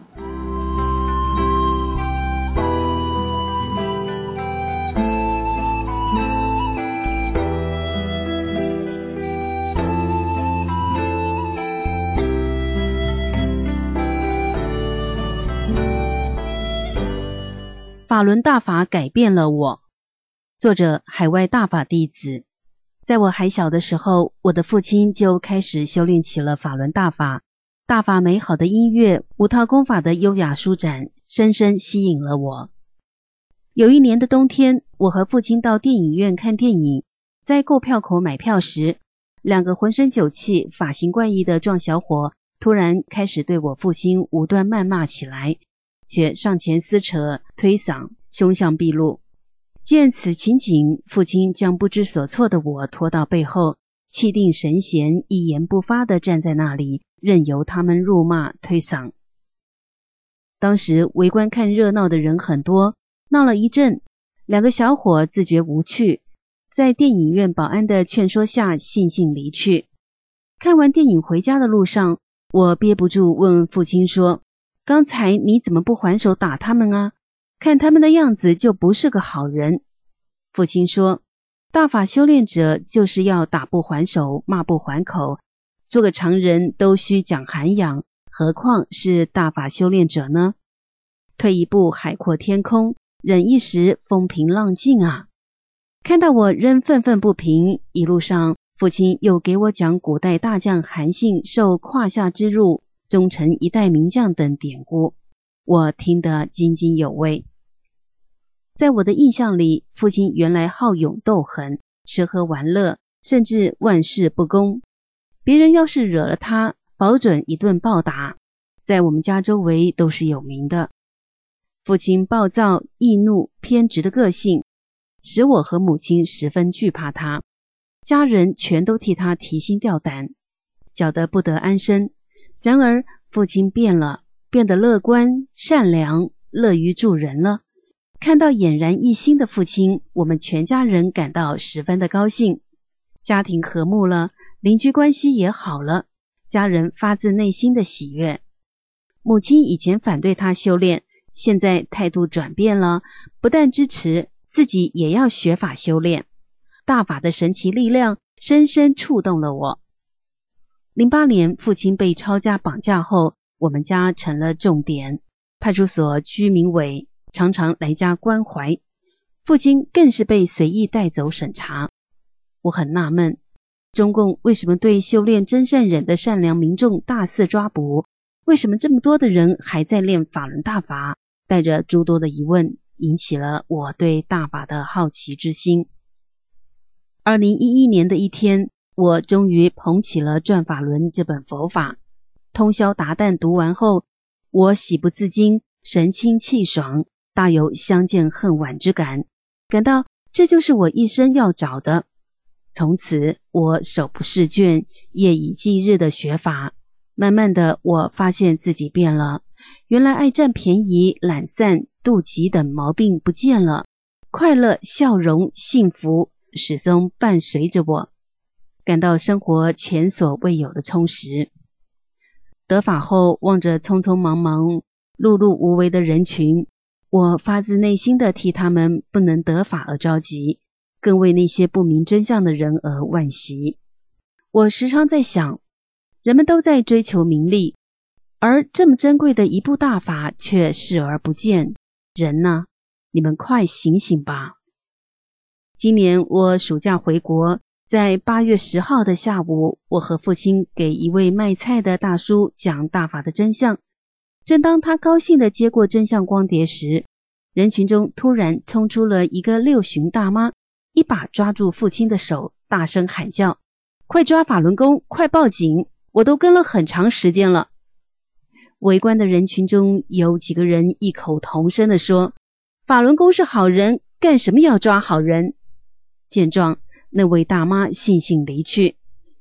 法轮大法改变了我。作者：海外大法弟子。在我还小的时候，我的父亲就开始修炼起了法轮大法。大法美好的音乐，五套功法的优雅舒展，深深吸引了我。有一年的冬天，我和父亲到电影院看电影，在购票口买票时，两个浑身酒气、发型怪异的壮小伙突然开始对我父亲无端谩骂起来，且上前撕扯、推搡，凶相毕露。见此情景，父亲将不知所措的我拖到背后，气定神闲，一言不发地站在那里，任由他们辱骂推搡。当时围观看热闹的人很多，闹了一阵，两个小伙自觉无趣，在电影院保安的劝说下悻悻离去。看完电影回家的路上，我憋不住问父亲说：“刚才你怎么不还手打他们啊？看他们的样子就不是个好人。”父亲说：“大法修炼者就是要打不还手，骂不还口，做个常人都需讲涵养，何况是大法修炼者呢？退一步海阔天空，忍一时风平浪静啊！”看到我仍愤愤不平，一路上父亲又给我讲古代大将韩信受胯下之辱，终成一代名将等典故，我听得津津有味。在我的印象里，父亲原来好勇斗狠，吃喝玩乐，甚至万事不公。别人要是惹了他，保准一顿暴打，在我们家周围都是有名的。父亲暴躁、易怒、偏执的个性，使我和母亲十分惧怕他，家人全都替他提心吊胆，搅得不得安生。然而父亲变了，变得乐观、善良，乐于助人了。看到俨然一新的父亲，我们全家人感到十分的高兴，家庭和睦了，邻居关系也好了，家人发自内心的喜悦。母亲以前反对他修炼，现在态度转变了，不但支持，自己也要学法修炼。大法的神奇力量深深触动了我。零八年父亲被抄家绑架后，我们家成了重点，派出所居民委常常来家关怀，父亲更是被随意带走审查。我很纳闷，中共为什么对修炼真善忍的善良民众大肆抓捕？为什么这么多的人还在练法轮大法？带着诸多的疑问，引起了我对大法的好奇之心。二零一一年的一天，我终于捧起了《转法轮》这本佛法，通宵达旦读完后，我喜不自禁，神清气爽，大有相见恨晚之感，感到这就是我一生要找的。从此我手不释卷，夜以继日的学法。慢慢的，我发现自己变了，原来爱占便宜、懒散、妒忌等毛病不见了，快乐、笑容、幸福始终伴随着我，感到生活前所未有的充实。得法后，望着匆匆忙忙、碌碌无为的人群，我发自内心的替他们不能得法而着急，更为那些不明真相的人而惋惜。我时常在想，人们都在追求名利，而这么珍贵的一部大法却视而不见。人呢？你们快醒醒吧！今年我暑假回国，在八月十号的下午，我和父亲给一位卖菜的大叔讲大法的真相。正当他高兴地接过真相光碟时，人群中突然冲出了一个六旬大妈，一把抓住父亲的手，大声喊叫：“快抓法轮功，快报警！我都跟了很长时间了。”围观的人群中有几个人异口同声地说：“法轮功是好人，干什么要抓好人？”见状，那位大妈悻悻离去。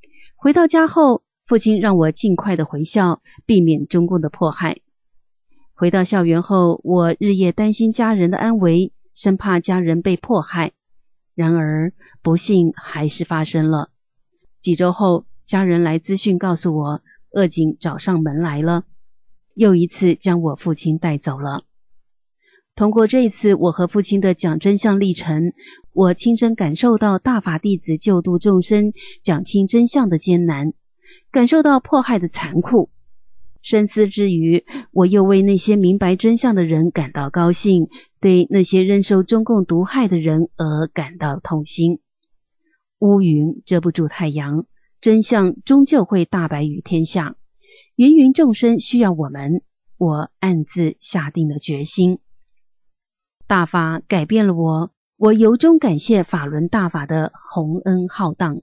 回到家后，父亲让我尽快的回校，避免中共的迫害。回到校园后，我日夜担心家人的安危，生怕家人被迫害。然而，不幸还是发生了。几周后，家人来资讯告诉我，恶警找上门来了，又一次将我父亲带走了。通过这一次我和父亲的讲真相历程，我亲身感受到大法弟子救度众生、讲清真相的艰难，感受到迫害的残酷。深思之余，我又为那些明白真相的人感到高兴，对那些仍受中共毒害的人而感到痛心。乌云遮不住太阳，真相终究会大白于天下。芸芸众生需要我们，我暗自下定了决心。大法改变了我，我由衷感谢法轮大法的宏恩浩荡。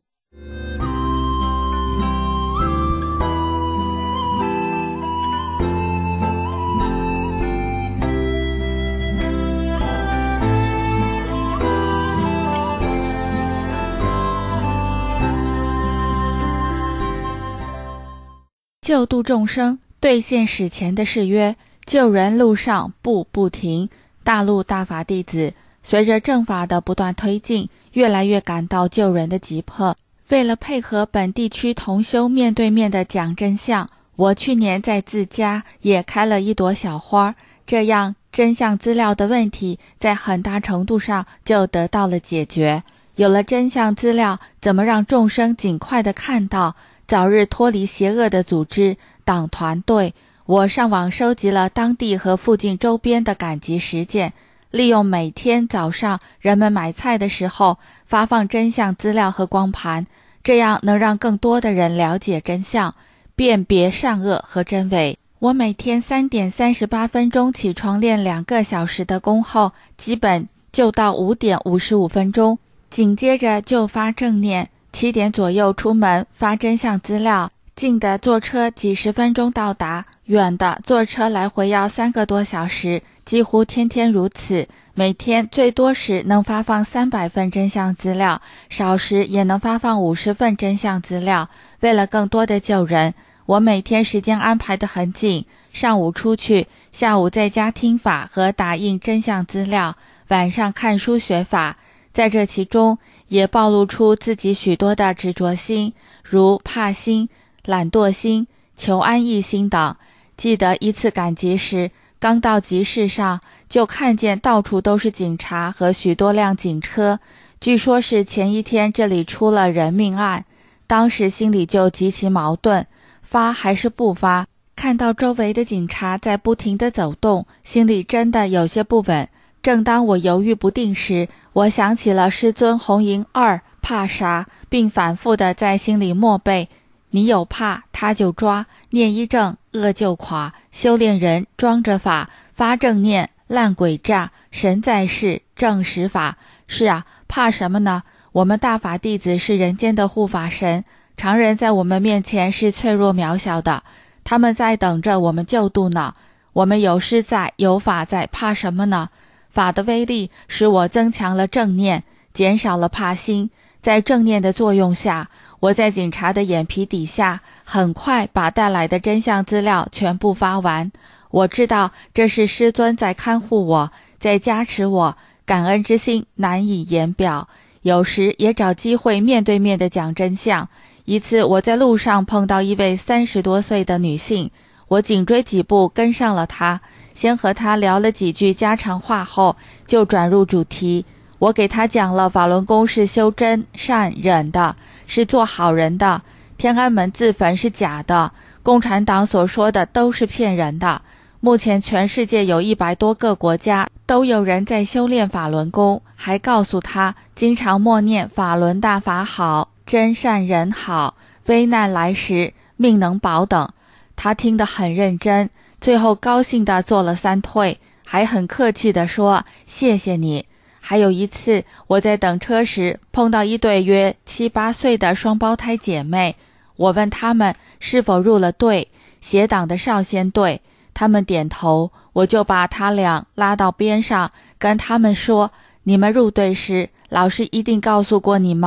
救度众生，兑现史前的誓约，救人路上步不停。大陆大法弟子随着正法的不断推进，越来越感到救人的急迫。为了配合本地区同修面对面的讲真相，我去年在自家也开了一朵小花，这样真相资料的问题在很大程度上就得到了解决。有了真相资料，怎么让众生尽快地看到，早日脱离邪恶的组织党团队？我上网收集了当地和附近周边的赶集实践，利用每天早上人们买菜的时候发放真相资料和光盘，这样能让更多的人了解真相，辨别善恶和真伪。我每天三点三十八分钟起床练两个小时的功后，基本就到五点五十五分钟，紧接着就发正念，七点左右出门发真相资料，近的坐车几十分钟到达，远的坐车来回要三个多小时，几乎天天如此。每天最多时能发放三百份真相资料，少时也能发放五十份真相资料。为了更多的救人，我每天时间安排得很紧，上午出去，下午在家听法和打印真相资料，晚上看书学法。在这其中也暴露出自己许多的执着心，如怕心、懒惰心、求安逸心等。记得一次赶集时，刚到集市上就看见到处都是警察和许多辆警车，据说是前一天这里出了人命案。当时心里就极其矛盾，发还是不发？看到周围的警察在不停地走动，心里真的有些不稳。正当我犹豫不定时，我想起了师尊红营二怕啥，并反复地在心里默背：你有怕他就抓，念一正恶就垮，修炼人装着法，发正念烂鬼诈，神在世正实法。是啊，怕什么呢？我们大法弟子是人间的护法神，常人在我们面前是脆弱渺小的，他们在等着我们救度呢。我们有师在，有法在，怕什么呢？法的威力使我增强了正念，减少了怕心。在正念的作用下，我在警察的眼皮底下很快把带来的真相资料全部发完。我知道这是师尊在看护我，在加持我，感恩之心难以言表。有时也找机会面对面的讲真相。一次我在路上碰到一位三十多岁的女性，我紧追几步跟上了她，先和她聊了几句家常话后，就转入主题。我给她讲了法轮功是修真善忍的，是做好人的，天安门自焚是假的，共产党所说的都是骗人的。目前全世界有一百多个国家都有人在修炼法轮功，还告诉他经常默念法轮大法好，真善人好，危难来时命能保等。他听得很认真，最后高兴地做了三退，还很客气地说谢谢你。还有一次我在等车时碰到一对约七八岁的双胞胎姐妹，我问他们是否入了队，邪党的少先队，他们点头，我就把他俩拉到边上，跟他们说，你们入队时老师一定告诉过你们，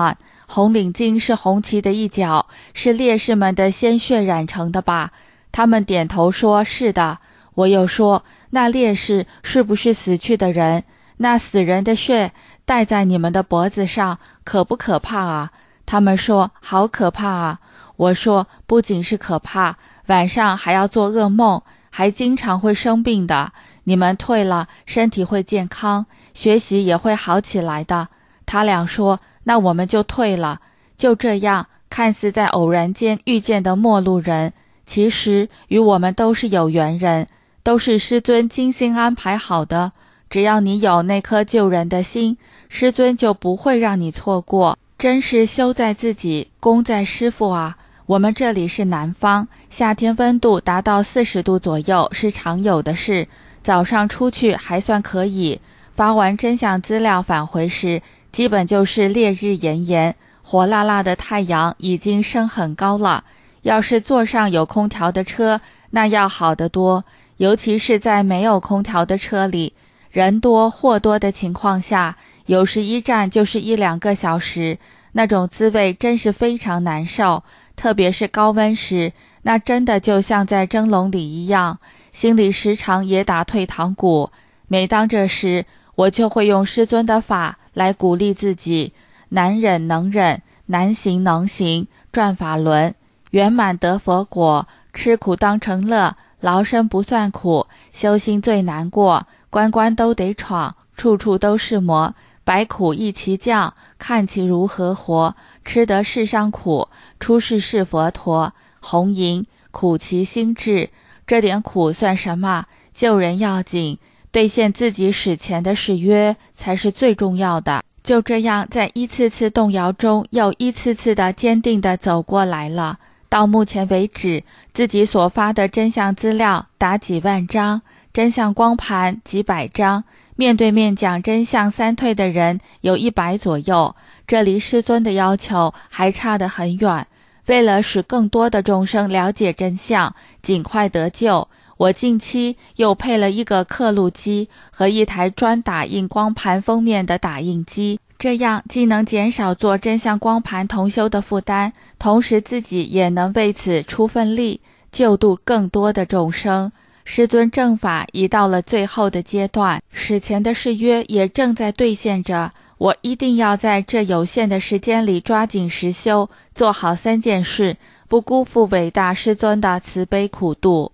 红领巾是红旗的一角，是烈士们的鲜血染成的吧？他们点头说是的。我又说，那烈士是不是死去的人？那死人的血戴在你们的脖子上，可不可怕啊？他们说好可怕啊。我说不仅是可怕，晚上还要做噩梦，还经常会生病的。你们退了，身体会健康，学习也会好起来的。他俩说，那我们就退了。就这样，看似在偶然间遇见的陌路人，其实与我们都是有缘人，都是师尊精心安排好的。只要你有那颗救人的心，师尊就不会让你错过。真是修在自己，功在师父啊。我们这里是南方，夏天温度达到四十度左右是常有的事，早上出去还算可以，发完真相资料返回时，基本就是烈日炎炎，火辣辣的太阳已经升很高了。要是座上有空调的车，那要好得多，尤其是在没有空调的车里，人多货多的情况下，有时一站就是一两个小时，那种滋味真是非常难受。特别是高温时，那真的就像在蒸笼里一样，心里时常也打退堂鼓。每当这时，我就会用师尊的法来鼓励自己，难忍能忍，难行能行，转法轮，圆满得佛果，吃苦当成乐，劳身不算苦，修心最难过，关关都得闯，处处都是磨，百苦一齐降，看其如何活，吃得世上苦，出世是佛陀，红银苦其心志，这点苦算什么？救人要紧，兑现自己史前的誓约才是最重要的。就这样，在一次次动摇中，又一次次的坚定地走过来了。到目前为止，自己所发的真相资料达几万张，真相光盘几百张，面对面讲真相三退的人有一百左右。这离师尊的要求还差得很远。为了使更多的众生了解真相，尽快得救，我近期又配了一个刻录机和一台专打印光盘封面的打印机，这样既能减少做真相光盘同修的负担，同时自己也能为此出份力，救度更多的众生。师尊正法已到了最后的阶段，史前的誓约也正在兑现着。我一定要在这有限的时间里抓紧实修，做好三件事，不辜负伟大师尊的慈悲苦度。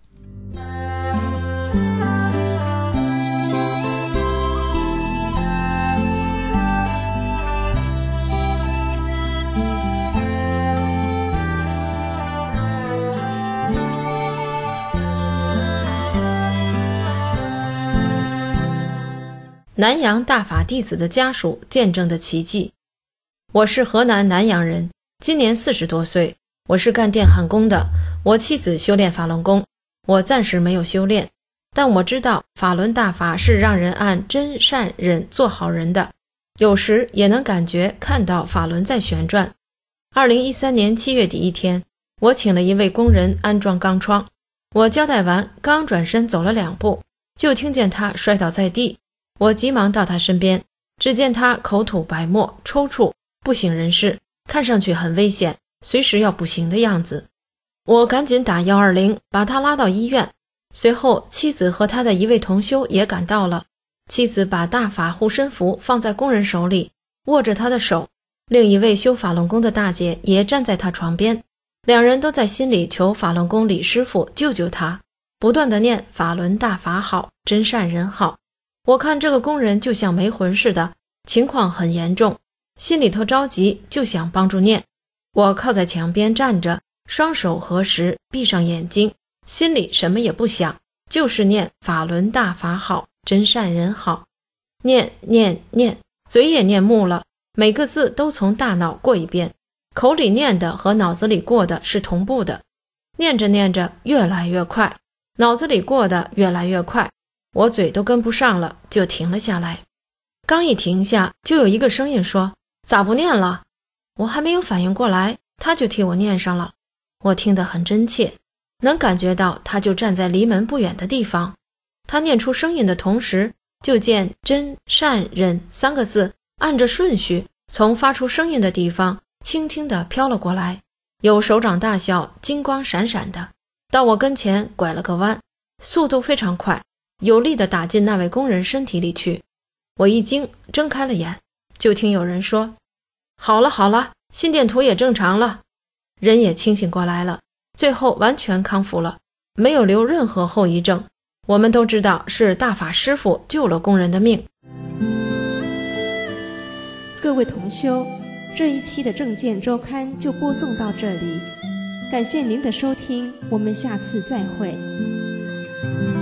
南阳大法弟子的家属见证的奇迹。我是河南南阳人，今年四十多岁，我是干电焊工的。我妻子修炼法轮功，我暂时没有修炼，但我知道法轮大法是让人按真善忍做好人的，有时也能感觉看到法轮在旋转。二零一三年七月底一天，我请了一位工人安装钢窗，我交代完，刚转身走了两步，就听见他摔倒在地。我急忙到他身边，只见他口吐白沫，抽搐，不省人事，看上去很危险，随时要不行的样子。我赶紧打一二零，把他拉到医院。随后妻子和他的一位同修也赶到了。妻子把大法护身符放在工人手里，握着他的手，另一位修法轮功的大姐也站在他床边，两人都在心里求法轮功李师傅救救他，不断地念法轮大法好，真善人好。我看这个工人就像没魂似的，情况很严重，心里头着急，就想帮助念。我靠在墙边站着，双手合十，闭上眼睛，心里什么也不想，就是念法轮大法好，真善人好。念念念，嘴也念木了，每个字都从大脑过一遍，口里念的和脑子里过的是同步的。念着念着越来越快，脑子里过的越来越快，我嘴都跟不上了，就停了下来。刚一停下，就有一个声音说：咋不念了？我还没有反应过来，他就替我念上了。我听得很真切，能感觉到他就站在离门不远的地方。他念出声音的同时，就见真善忍三个字按着顺序从发出声音的地方轻轻地飘了过来，有手掌大小，金光闪闪的，到我跟前拐了个弯，速度非常快，有力地打进那位工人身体里去。我一惊，睁开了眼，就听有人说：好了好了，心电图也正常了。人也清醒过来了，最后完全康复了，没有留任何后遗症。我们都知道是大法师父救了工人的命。 各位同修，这一期的正见周刊就播送到这里，感谢您的收听，我们下次再会。